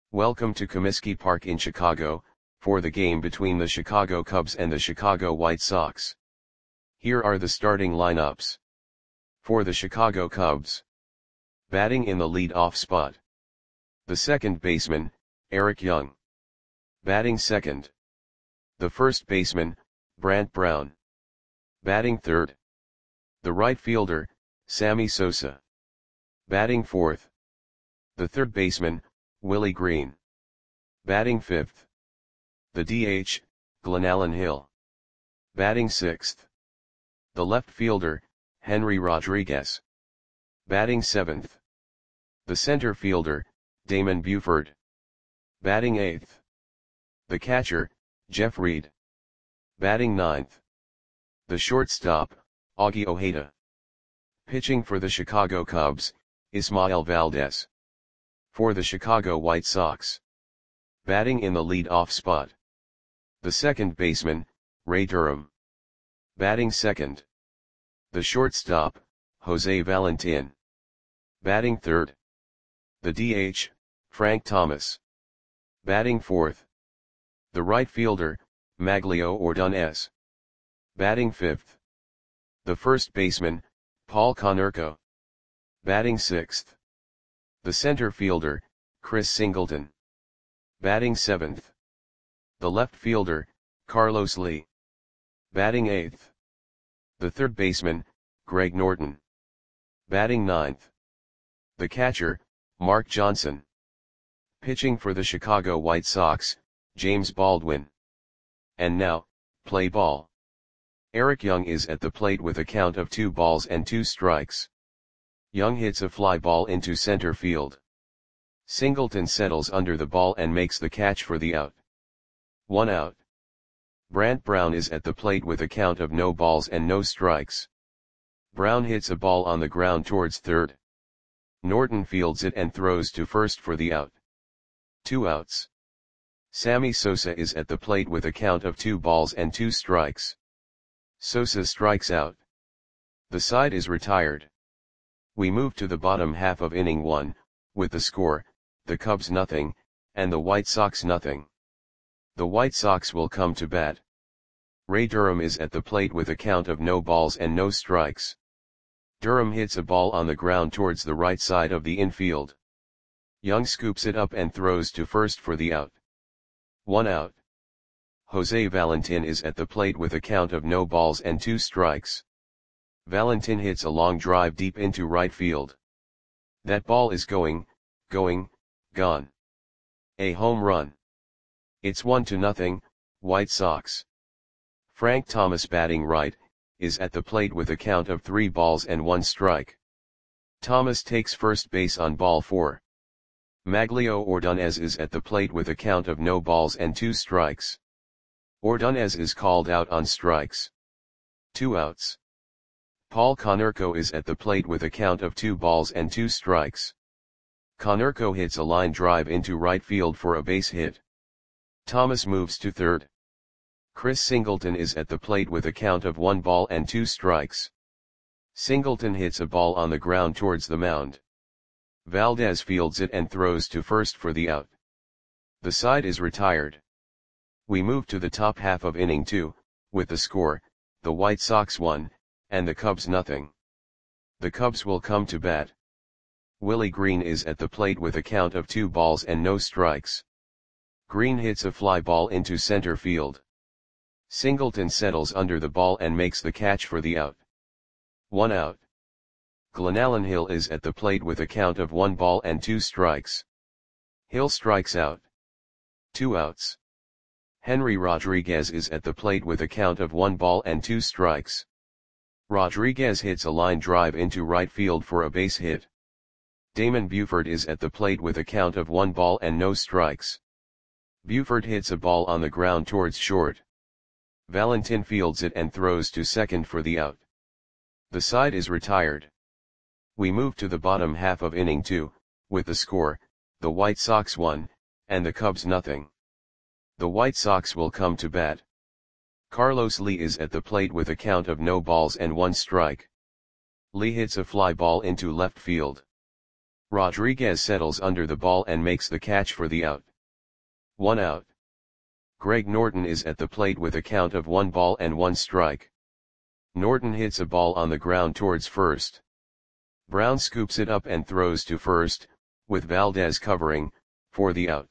Welcome to Comiskey Park in Chicago, for the game between the Chicago Cubs and the Chicago White Sox. Here are the starting lineups. For the Chicago Cubs. Batting in the lead-off spot. The second baseman, Eric Young. Batting second. The first baseman, Brant Brown. Batting third. The right fielder, Sammy Sosa. Batting fourth. The third baseman, Willie Green. Batting fifth. The DH, Glenallen Hill. Batting sixth. The left fielder, Henry Rodriguez. Batting seventh. The center fielder, Damon Buford. Batting eighth. The catcher, Jeff Reed. Batting ninth. The shortstop, Augie Ojeda. Pitching for the Chicago Cubs, Ismael Valdez. For the Chicago White Sox. Batting in the lead-off spot. The second baseman, Ray Durham. Batting second. The shortstop, Jose Valentin. Batting third. The DH, Frank Thomas. Batting fourth. The right fielder, Maglio Ordonez. Batting fifth. The first baseman, Paul Konerko. Batting sixth. The center fielder, Chris Singleton. Batting seventh. The left fielder, Carlos Lee. Batting eighth. The third baseman, Greg Norton. Batting ninth. The catcher, Mark Johnson. Pitching for the Chicago White Sox, James Baldwin. And now, play ball. Eric Young is at the plate with a count of 2 balls and 2 strikes. Young hits a fly ball into center field. Singleton settles under the ball and makes the catch for the out. 1 out. Brant Brown is at the plate with a count of no balls and no strikes. Brown hits a ball on the ground towards third. Norton fields it and throws to first for the out. 2 outs. Sammy Sosa is at the plate with a count of 2 balls and 2 strikes. Sosa strikes out. The side is retired. We move to the bottom half of inning 1, with the score, the Cubs nothing, and the White Sox nothing. The White Sox will come to bat. Ray Durham is at the plate with a count of no balls and no strikes. Durham hits a ball on the ground towards the right side of the infield. Young scoops it up and throws to first for the out. 1 out. Jose Valentin is at the plate with a count of no balls and 2 strikes. Valentin hits a long drive deep into right field. That ball is gone. A home run. It's 1-0, White Sox. Frank Thomas, batting right, is at the plate with a count of 3 balls and 1 strike. Thomas takes first base on ball 4. Maglio Ordonez is at the plate with a count of no balls and 2 strikes. Ordonez is called out on strikes. 2 outs. Paul Konerko is at the plate with a count of 2 balls and 2 strikes. Konerko hits a line drive into right field for a base hit. Thomas moves to third. Chris Singleton is at the plate with a count of 1 ball and 2 strikes. Singleton hits a ball on the ground towards the mound. Valdez fields it and throws to first for the out. The side is retired. We move to the top half of inning 2, with the score, the White Sox 1, and the Cubs nothing. The Cubs will come to bat. Willie Green is at the plate with a count of 2 balls and no strikes. Green hits a fly ball into center field. Singleton settles under the ball and makes the catch for the out. 1 out. Glenallen Hill is at the plate with a count of 1 ball and 2 strikes. Hill strikes out. 2 outs. Henry Rodriguez is at the plate with a count of 1 ball and 2 strikes. Rodriguez hits a line drive into right field for a base hit. Damon Buford is at the plate with a count of 1 ball and no strikes. Buford hits a ball on the ground towards short. Valentin fields it and throws to second for the out. The side is retired. We move to the bottom half of inning 2, with the score, the White Sox 1, and the Cubs nothing. The White Sox will come to bat. Carlos Lee is at the plate with a count of no balls and 1 strike. Lee hits a fly ball into left field. Rodriguez settles under the ball and makes the catch for the out. 1 out. Greg Norton is at the plate with a count of 1 ball and 1 strike. Norton hits a ball on the ground towards first. Brown scoops it up and throws to first, with Valdez covering, for the out.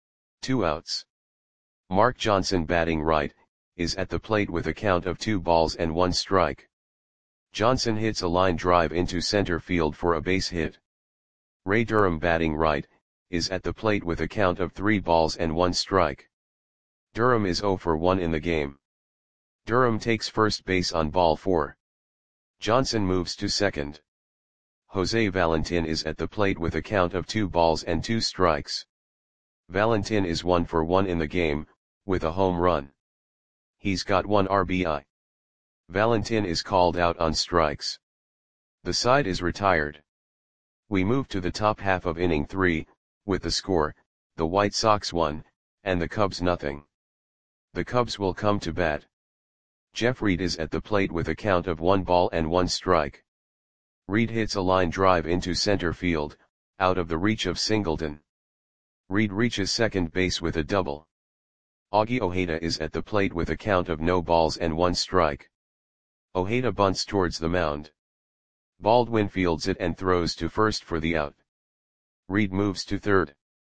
2 outs. Mark Johnson, batting right, is at the plate with a count of 2 balls and 1 strike. Johnson hits a line drive into center field for a base hit. Ray Durham, batting right, is at the plate with a count of 3 balls and 1 strike. Durham is 0 for 1 in the game. Durham takes first base on ball 4. Johnson moves to second. Jose Valentin is at the plate with a count of 2 balls and 2 strikes. Valentin is 1 for 1 in the game, with a home run. He's got 1 RBI. Valentin is called out on strikes. The side is retired. We move to the top half of inning 3, with the score, the White Sox 1, and the Cubs nothing. The Cubs will come to bat. Jeff Reed is at the plate with a count of 1 ball and 1 strike. Reed hits a line drive into center field, out of the reach of Singleton. Reed reaches second base with a double. Augie Ojeda is at the plate with a count of no balls and 1 strike. Ojeda bunts towards the mound. Baldwin fields it and throws to first for the out. Reed moves to third.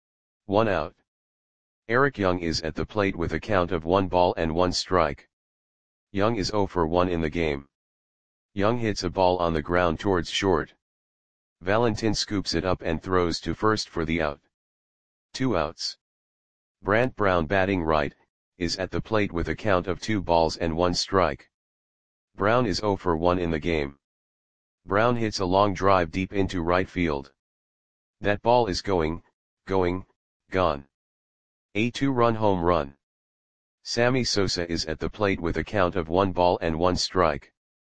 1 out. Eric Young is at the plate with a count of 1 ball and 1 strike. Young is 0 for 1 in the game. Young hits a ball on the ground towards short. Valentin scoops it up and throws to first for the out. 2 outs. Brant Brown, batting right, is at the plate with a count of 2 balls and 1 strike. Brown is 0 for 1 in the game. Brown hits a long drive deep into right field. That ball is going, gone. A 2-run home run. Sammy Sosa is at the plate with a count of 1 ball and 1 strike.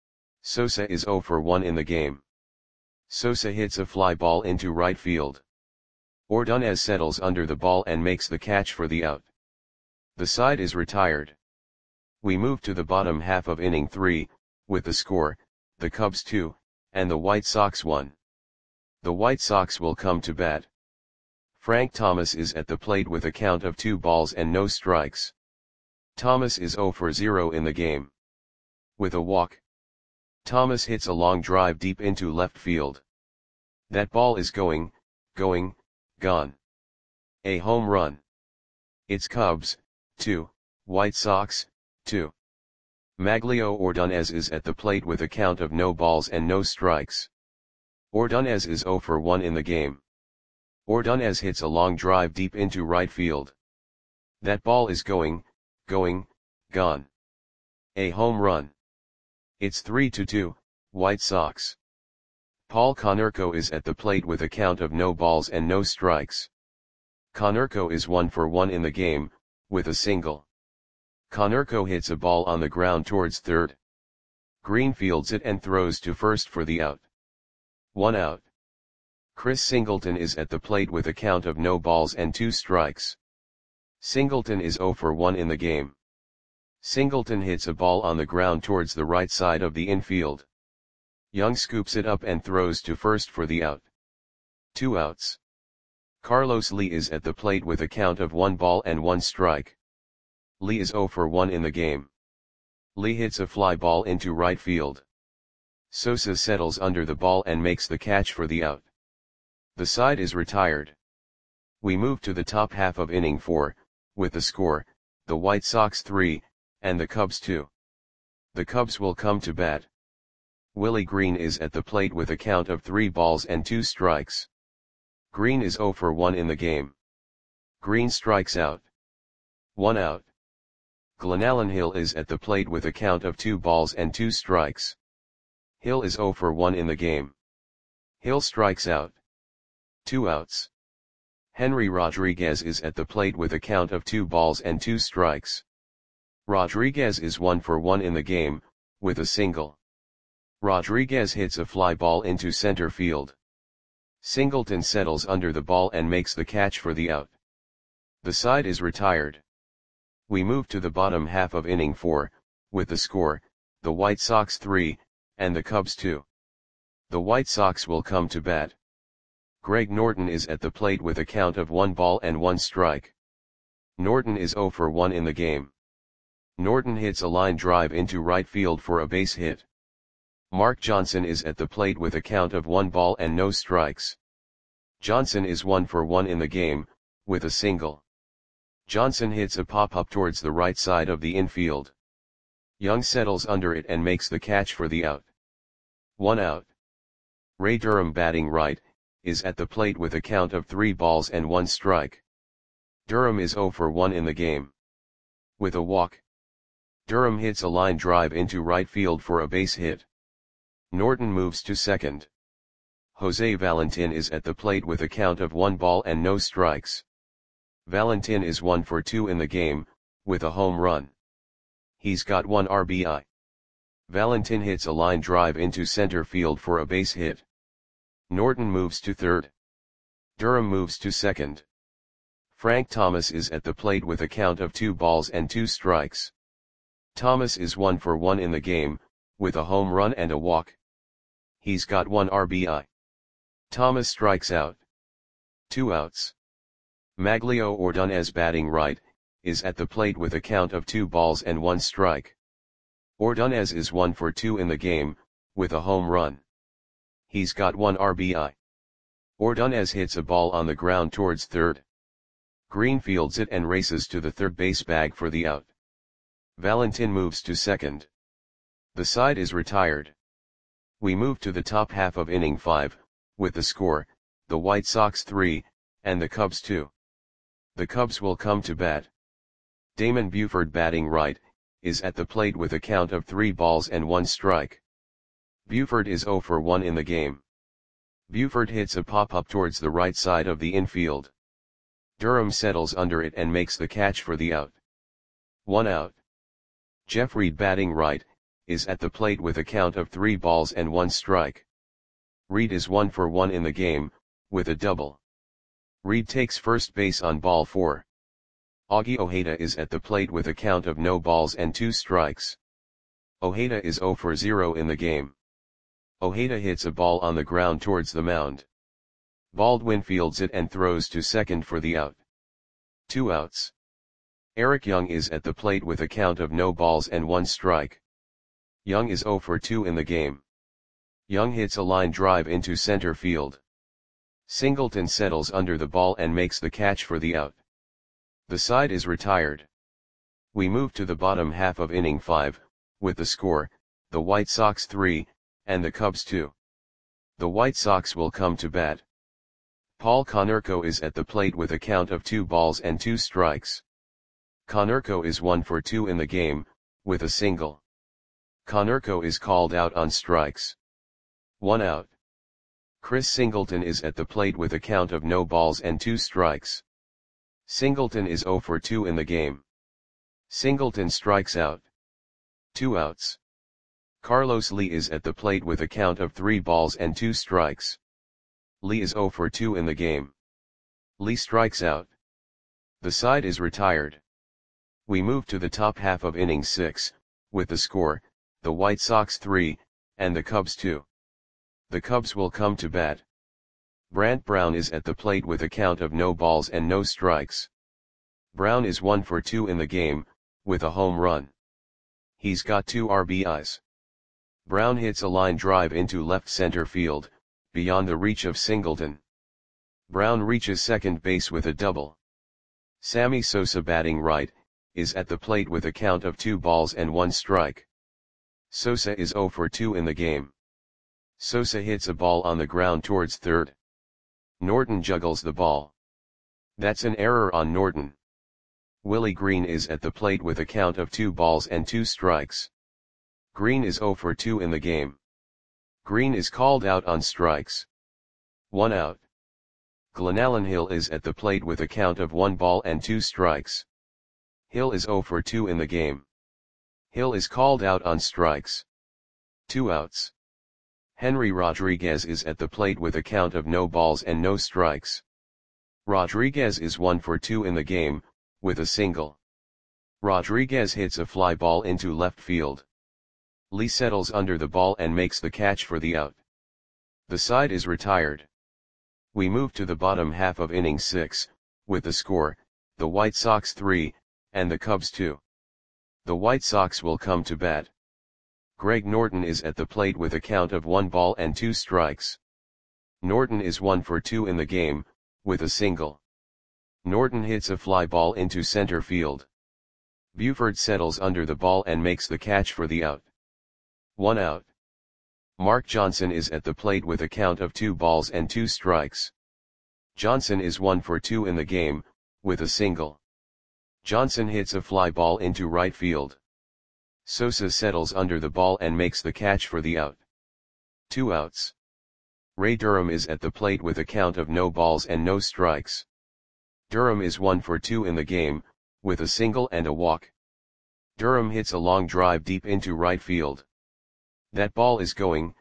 Sosa is 0 for 1 in the game. Sosa hits a fly ball into right field. Ordonez settles under the ball and makes the catch for the out. The side is retired. We move to the bottom half of inning 3, with the score, the Cubs 2, and the White Sox 1. The White Sox will come to bat. Frank Thomas is at the plate with a count of 2 balls and no strikes. Thomas is 0 for 0 in the game. With a walk. Thomas hits a long drive deep into left field. That ball is going, gone. A home run. It's Cubs, 2, White Sox, 2. Maglio Ordonez is at the plate with a count of no balls and no strikes. Ordonez is 0 for 1 in the game. Ordonez hits a long drive deep into right field. That ball is going, gone. A home run. It's 3-2, White Sox. Paul Konerko is at the plate with a count of no balls and no strikes. Konerko is 1 for 1 in the game, with a single. Konerko hits a ball on the ground towards third. Green fields it and throws to first for the out. 1 out. Chris Singleton is at the plate with a count of no balls and 2 strikes. Singleton is 0 for 1 in the game. Singleton hits a ball on the ground towards the right side of the infield. Young scoops it up and throws to first for the out. 2 outs. Carlos Lee is at the plate with a count of 1 ball and 1 strike. Lee is 0 for 1 in the game. Lee hits a fly ball into right field. Sosa settles under the ball and makes the catch for the out. The side is retired. We move to the top half of inning 4, with the score, the White Sox 3, and the Cubs 2. The Cubs will come to bat. Willie Green is at the plate with a count of 3 balls and 2 strikes. Green is 0 for 1 in the game. Green strikes out. 1 out. Glenallen Hill is at the plate with a count of 2 balls and 2 strikes. Hill is 0 for 1 in the game. Hill strikes out. 2 outs. Henry Rodriguez is at the plate with a count of 2 balls and 2 strikes. Rodriguez is 1 for 1 in the game, with a single. Rodriguez hits a fly ball into center field. Singleton settles under the ball and makes the catch for the out. The side is retired. We move to the bottom half of inning 4, with the score, the White Sox 3, and the Cubs 2. The White Sox will come to bat. Greg Norton is at the plate with a count of 1 ball and 1 strike. Norton is 0 for 1 in the game. Norton hits a line drive into right field for a base hit. Mark Johnson is at the plate with a count of 1 ball and no strikes. Johnson is 1 for 1 in the game, with a single. Johnson hits a pop-up towards the right side of the infield. Young settles under it and makes the catch for the out. 1 out. Ray Durham, batting right, is at the plate with a count of 3 balls and 1 strike. Durham is 0 for 1 in the game. With a walk. Durham hits a line drive into right field for a base hit. Norton moves to second. Jose Valentin is at the plate with a count of 1 ball and no strikes. Valentin is 1 for 2 in the game, with a home run. He's got 1 RBI. Valentin hits a line drive into center field for a base hit. Norton moves to third. Durham moves to second. Frank Thomas is at the plate with a count of 2 balls and 2 strikes. Thomas is 1 for 1 in the game, with a home run and a walk. He's got 1 RBI. Thomas strikes out. 2 outs. Maglio Ordonez, batting right, is at the plate with a count of 2 balls and 1 strike. Ordonez is 1 for 2 in the game, with a home run. He's got 1 RBI. Ordonez hits a ball on the ground towards third. Green fields it and races to the third base bag for the out. Valentin moves to second. The side is retired. We move to the top half of inning 5, with the score, the White Sox 3, and the Cubs 2. The Cubs will come to bat. Damon Buford, batting right, is at the plate with a count of 3 balls and 1 strike. Buford is 0 for 1 in the game. Buford hits a pop-up towards the right side of the infield. Durham settles under it and makes the catch for the out. 1 out. Jeff Reed, batting right, is at the plate with a count of 3 balls and 1 strike. Reed is 1 for 1 in the game, with a double. Reed takes first base on ball 4. Augie Ojeda is at the plate with a count of no balls and 2 strikes. Ojeda is 0 for 0 in the game. Ojeda hits a ball on the ground towards the mound. Baldwin fields it and throws to second for the out. 2 outs. Eric Young is at the plate with a count of no balls and 1 strike. Young is 0 for 2 in the game. Young hits a line drive into center field. Singleton settles under the ball and makes the catch for the out. The side is retired. We move to the bottom half of inning 5, with the score, the White Sox 3, and the Cubs 2. The White Sox will come to bat. Paul Konerko is at the plate with a count of 2 balls and 2 strikes. Konerko is 1 for 2 in the game, with a single. Konerko is called out on strikes. 1 out. Chris Singleton is at the plate with a count of no balls and 2 strikes. Singleton is 0 for 2 in the game. Singleton strikes out. 2 outs. Carlos Lee is at the plate with a count of 3 balls and 2 strikes. Lee is 0 for 2 in the game. Lee strikes out. The side is retired. We move to the top half of inning 6, with the score, the White Sox 3, and the Cubs 2. The Cubs will come to bat. Brant Brown is at the plate with a count of no balls and no strikes. Brown is 1 for 2 in the game, with a home run. He's got 2 RBIs. Brown hits a line drive into left center field, beyond the reach of Singleton. Brown reaches second base with a double. Sammy Sosa, batting right, is at the plate with a count of 2 balls and 1 strike. Sosa is 0 for 2 in the game. Sosa hits a ball on the ground towards third. Norton juggles the ball. That's an error on Norton. Willie Green is at the plate with a count of 2 balls and 2 strikes. Green is 0 for 2 in the game. Green is called out on strikes. 1 out. Glenallen Hill is at the plate with a count of 1 ball and 2 strikes. Hill is 0 for 2 in the game. Hill is called out on strikes. 2 outs. Henry Rodriguez is at the plate with a count of no balls and no strikes. Rodriguez is 1 for 2 in the game, with a single. Rodriguez hits a fly ball into left field. Lee settles under the ball and makes the catch for the out. The side is retired. We move to the bottom half of inning 6, with the score, the White Sox 3, and the Cubs 2. The White Sox will come to bat. Greg Norton is at the plate with a count of 1 ball and 2 strikes. Norton is 1 for 2 in the game, with a single. Norton hits a fly ball into center field. Buford settles under the ball and makes the catch for the out. 1 out. Mark Johnson is at the plate with a count of 2 balls and 2 strikes. Johnson is 1 for 2 in the game, with a single. Johnson hits a fly ball into right field. Sosa settles under the ball and makes the catch for the out. 2 outs. Ray Durham is at the plate with a count of no balls and no strikes. Durham is 1 for 2 in the game, with a single and a walk. Durham hits a long drive deep into right field. That ball is gone.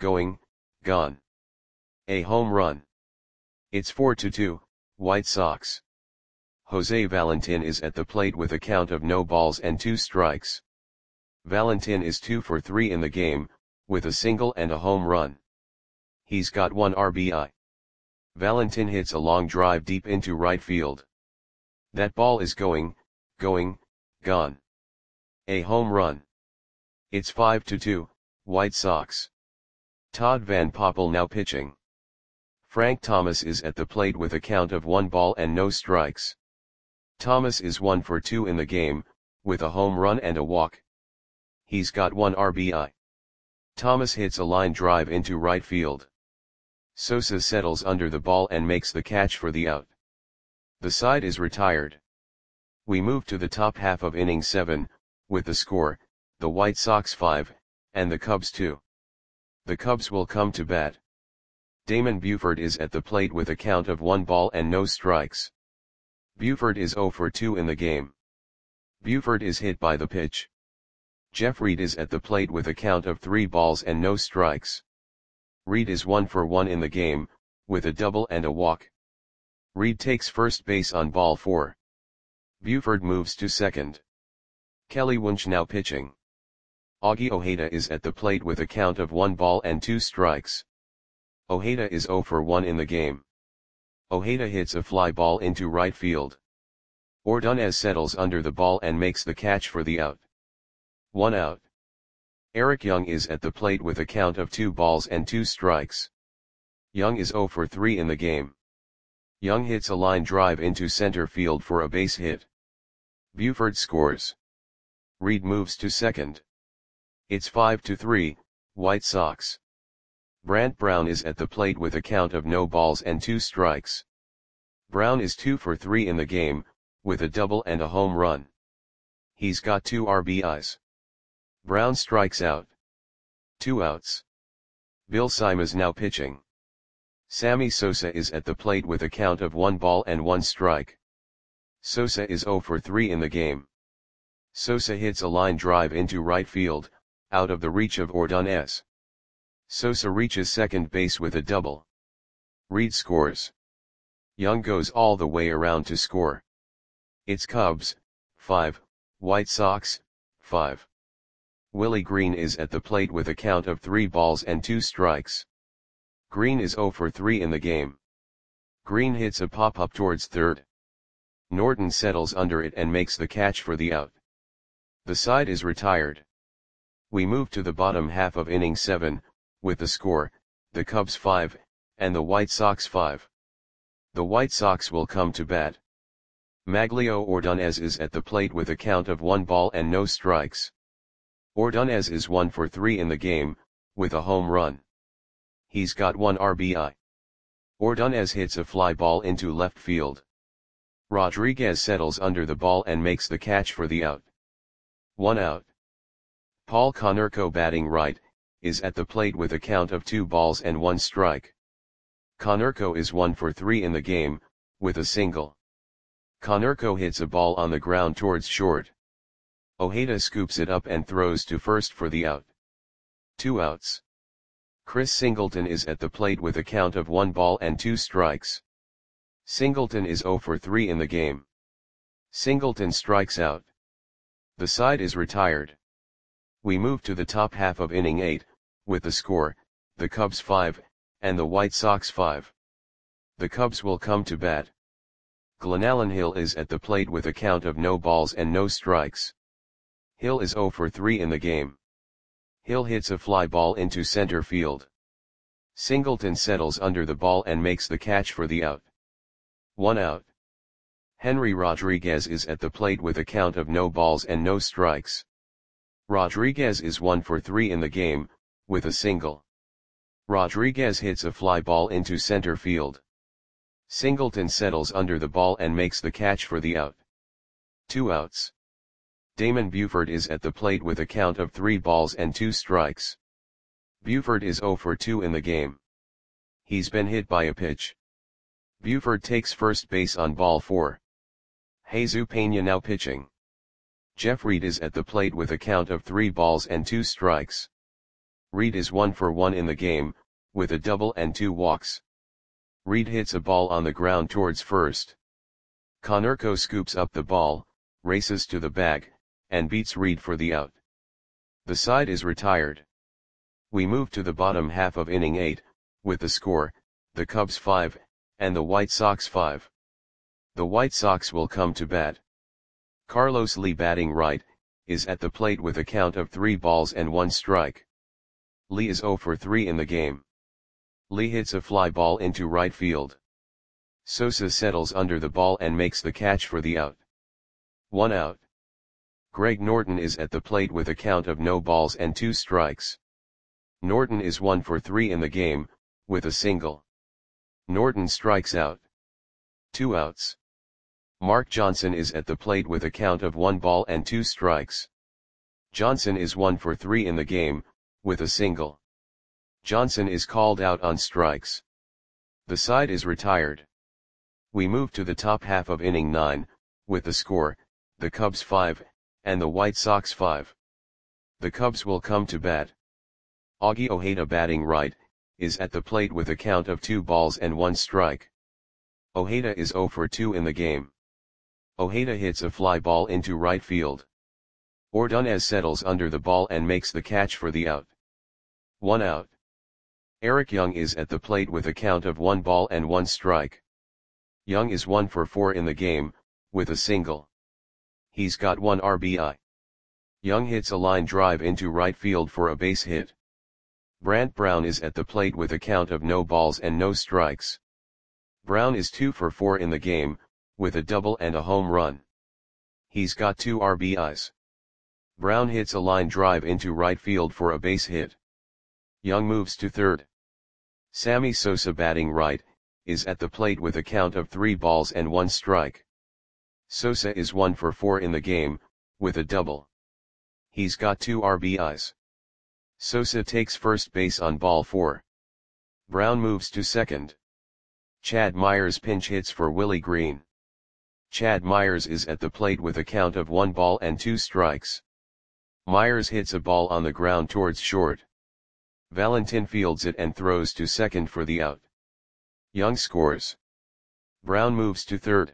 A home run. It's 4-2, White Sox. Jose Valentin is at the plate with a count of no balls and 2 strikes. Valentin is 2 for 3 in the game, with a single and a home run. He's got 1 RBI. Valentin hits a long drive deep into right field. That ball is gone. A home run. It's 5-2, White Sox. Todd Van Poppel now pitching. Frank Thomas is at the plate with a count of 1 ball and no strikes. Thomas is 1 for 2 in the game, with a home run and a walk. He's got 1 RBI. Thomas hits a line drive into right field. Sosa settles under the ball and makes the catch for the out. The side is retired. We move to the top half of inning 7, with the score, the White Sox 5, and the Cubs 2. The Cubs will come to bat. Damon Buford is at the plate with a count of 1 ball and no strikes. Buford is 0 for 2 in the game. Buford is hit by the pitch. Jeff Reed is at the plate with a count of 3 balls and no strikes. Reed is 1 for 1 in the game, with a double and a walk. Reed takes first base on ball 4. Buford moves to second. Kelly Wunsch now pitching. Augie Ojeda is at the plate with a count of 1 ball and 2 strikes. Ojeda is 0 for 1 in the game. Ojeda hits a fly ball into right field. Ordonez settles under the ball and makes the catch for the out. 1 out. Eric Young is at the plate with a count of 2 balls and 2 strikes. Young is 0 for 3 in the game. Young hits a line drive into center field for a base hit. Buford scores. Reed moves to second. It's 5-3, White Sox. Brant Brown is at the plate with a count of no balls and 2 strikes. Brown is 2 for 3 in the game, with a double and a home run. He's got 2 RBIs. Brown strikes out. 2 outs. Bill Simas now pitching. Sammy Sosa is at the plate with a count of 1 ball and 1 strike. Sosa is 0 for 3 in the game. Sosa hits a line drive into right field, out of the reach of Ordonez. Sosa reaches second base with a double. Reed scores. Young goes all the way around to score. It's Cubs, 5, White Sox, 5. Willie Green is at the plate with a count of 3 balls and 2 strikes. Green is 0 for 3 in the game. Green hits a pop-up towards third. Norton settles under it and makes the catch for the out. The side is retired. We move to the bottom half of inning 7, with the score, the Cubs 5, and the White Sox 5. The White Sox will come to bat. Maglio Ordonez is at the plate with a count of 1 ball and no strikes. Ordonez is 1 for 3 in the game, with a home run. He's got 1 RBI. Ordonez hits a fly ball into left field. Rodriguez settles under the ball and makes the catch for the out. 1 out. Paul Konerko batting right, is at the plate with a count of 2 balls and 1 strike. Konerko is 1 for 3 in the game, with a single. Konerko hits a ball on the ground towards short. Ojeda scoops it up and throws to first for the out. 2 outs. Chris Singleton is at the plate with a count of 1 ball and 2 strikes. Singleton is 0 for 3 in the game. Singleton strikes out. The side is retired. We move to the top half of inning 8, with the score, the Cubs 5, and the White Sox 5. The Cubs will come to bat. Glenallen Hill is at the plate with a count of no balls and no strikes. Hill is 0 for 3 in the game. Hill hits a fly ball into center field. Singleton settles under the ball and makes the catch for the out. 1 out. Henry Rodriguez is at the plate with a count of no balls and no strikes. Rodriguez is 1 for 3 in the game, with a single. Rodriguez hits a fly ball into center field. Singleton settles under the ball and makes the catch for the out. 2 outs. Damon Buford is at the plate with a count of 3 balls and 2 strikes. Buford is 0 for 2 in the game. He's been hit by a pitch. Buford takes first base on ball 4. Jesus Pena now pitching. Jeff Reed is at the plate with a count of 3 balls and 2 strikes. Reed is 1 for 1 in the game, with a double and 2 walks. Reed hits a ball on the ground towards first. Konerko scoops up the ball, races to the bag, and beats Reed for the out. The side is retired. We move to the bottom half of inning 8, with the score, the Cubs 5, and the White Sox 5. The White Sox will come to bat. Carlos Lee batting right, is at the plate with a count of 3 balls and 1 strike. Lee is 0 for 3 in the game. Lee hits a fly ball into right field. Sosa settles under the ball and makes the catch for the out. 1 out. Greg Norton is at the plate with a count of no balls and 2 strikes. Norton is 1 for 3 in the game, with a single. Norton strikes out. 2 outs. Mark Johnson is at the plate with a count of 1 ball and 2 strikes. Johnson is 1 for 3 in the game, with a single. Johnson is called out on strikes. The side is retired. We move to the top half of inning 9, with the score, the Cubs 5, and the White Sox 5. The Cubs will come to bat. Augie Ojeda batting right, is at the plate with a count of 2 balls and 1 strike. Ojeda is 0 for 2 in the game. Ojeda hits a fly ball into right field. Ordonez settles under the ball and makes the catch for the out. 1 out. Eric Young is at the plate with a count of 1 ball and 1 strike. Young is 1 for 4 in the game, with a single. He's got 1 RBI. Young hits a line drive into right field for a base hit. Brant Brown is at the plate with a count of no balls and no strikes. Brown is 2 for 4 in the game, with a double and a home run. He's got 2 RBIs. Brown hits a line drive into right field for a base hit. Young moves to third. Sammy Sosa batting right, is at the plate with a count of 3 balls and 1 strike. Sosa is 1 for 4 in the game, with a double. He's got 2 RBIs. Sosa takes first base on ball 4. Brown moves to second. Chad Myers pinch hits for Willie Green. Chad Myers is at the plate with a count of 1 ball and 2 strikes. Myers hits a ball on the ground towards short. Valentin fields it and throws to second for the out. Young scores. Brown moves to third.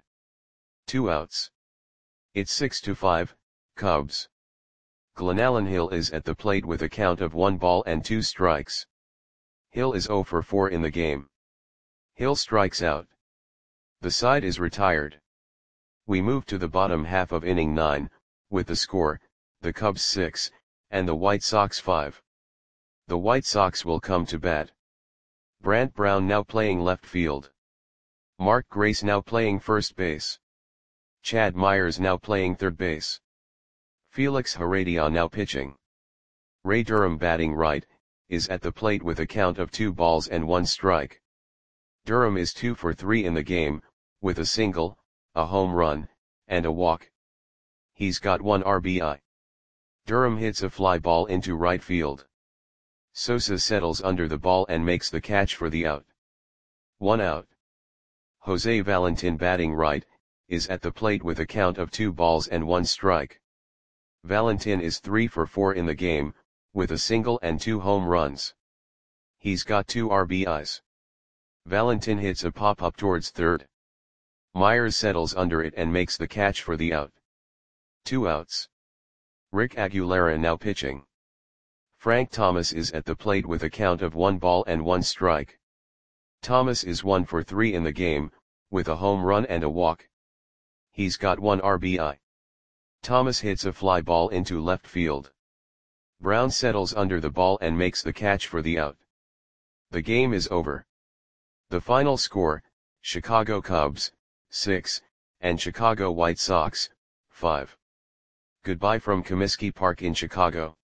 2 outs. It's 6-5, Cubs. Glenallen Hill is at the plate with a count of 1 ball and 2 strikes. Hill is 0 for 4 in the game. Hill strikes out. The side is retired. We move to the bottom half of inning 9, with the score, the Cubs 6, and the White Sox 5. The White Sox will come to bat. Brant Brown now playing left field. Mark Grace now playing first base. Chad Myers now playing third base. Felix Heredia now pitching. Ray Durham batting right, is at the plate with a count of 2 balls and 1 strike. Durham is 2 for 3 in the game, with a single, a home run, and a walk. He's got 1 RBI. Durham hits a fly ball into right field. Sosa settles under the ball and makes the catch for the out. 1 out. Jose Valentin batting right, is at the plate with a count of 2 balls and 1 strike. Valentin is 3 for 4 in the game, with a single and 2 home runs. He's got 2 RBIs. Valentin hits a pop-up towards third. Myers settles under it and makes the catch for the out. 2 outs. Rick Aguilera now pitching. Frank Thomas is at the plate with a count of 1 ball and 1 strike. Thomas is 1 for 3 in the game, with a home run and a walk. He's got 1 RBI. Thomas hits a fly ball into left field. Brown settles under the ball and makes the catch for the out. The game is over. The final score, Chicago Cubs, 6, and Chicago White Sox, 5. Goodbye from Comiskey Park in Chicago.